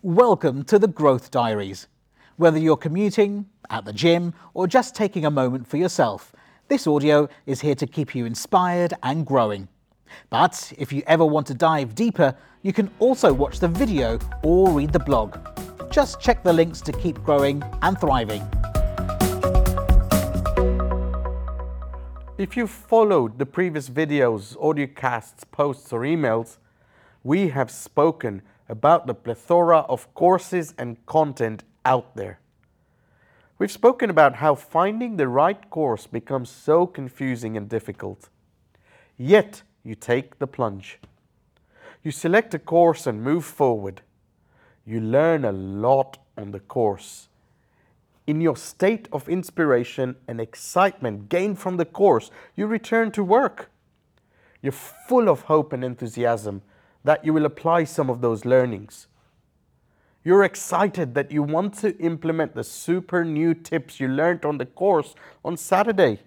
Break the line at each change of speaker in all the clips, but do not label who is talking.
Welcome to the Growth Diaries. Whether you're commuting, at the gym, or just taking a moment for yourself, this audio is here to keep you inspired and growing. But if you ever want to dive deeper, you can also watch the video or read the blog. Just check the links to keep growing and thriving.
If you've followed the previous videos, audiocasts, posts or emails, we have spoken about the plethora of courses and content out there. We've spoken about how finding the right course becomes so confusing and difficult. Yet you take the plunge. You select a course and move forward. You learn a lot on the course. In your state of inspiration and excitement gained from the course, you return to work. You're full of hope and enthusiasm that you will apply some of those learnings. You're excited that you want to implement the super new tips you learned on the course on Saturday.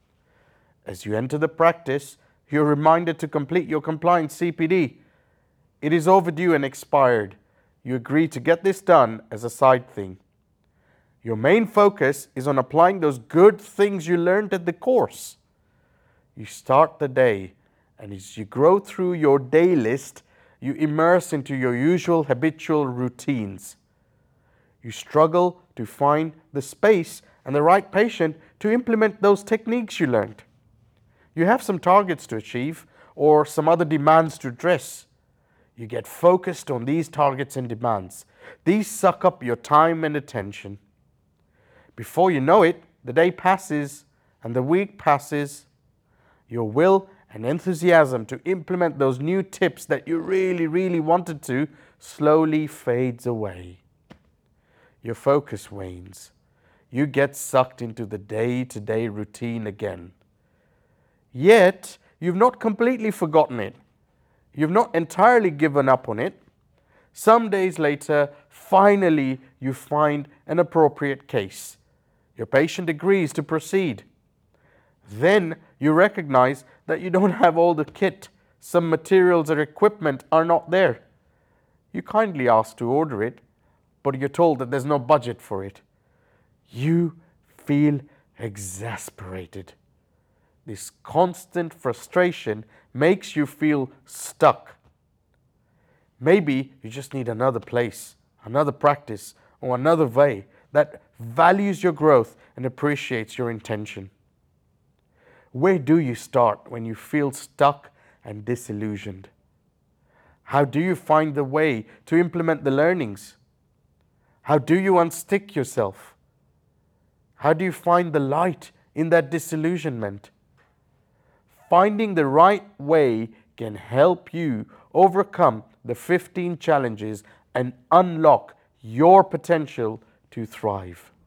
As you enter the practice, you're reminded to complete your compliance CPD. It is overdue and expired. You agree to get this done as a side thing. Your main focus is on applying those good things you learned at the course. You start the day, and as you grow through your day list, you immerse into your usual habitual routines. You struggle to find the space and the right patient to implement those techniques you learned. You have some targets to achieve or some other demands to address. You get focused on these targets and demands. These suck up your time and attention. Before you know it, the day passes and the week passes. Your will and enthusiasm to implement those new tips that you really wanted to slowly fades away. Your focus wanes. You get sucked into the day-to-day routine again. Yet, you've not completely forgotten it. You've not entirely given up on it. Some days later, finally, you find an appropriate case. Your patient agrees to proceed. Then you recognize that you don't have all the kit. Some materials or equipment are not there. You kindly ask to order it, but you're told that there's no budget for it. You feel exasperated. This constant frustration makes you feel stuck. Maybe you just need another place, another practice, or another way that values your growth and appreciates your intention. Where do you start when you feel stuck and disillusioned? How do you find the way to implement the learnings? How do you unstick yourself? How do you find the light in that disillusionment? Finding the right way can help you overcome the 15 challenges and unlock your potential to thrive.